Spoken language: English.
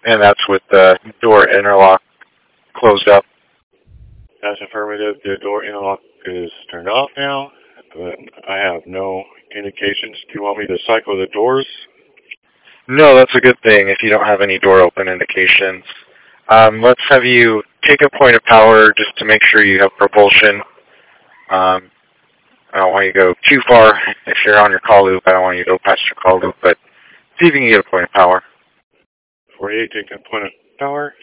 And that's with the door interlock closed up. That's affirmative. The door interlock is turned off now, but I have no indications. Do you want me to cycle the doors? No, that's a good thing if you don't have any door open indications. Let's have you take a point of power just to make sure you have propulsion. I don't want you to go too far. If you're on your call loop, I don't want you to go past your call loop, but see if you can get a point of power. 48, take a point of power.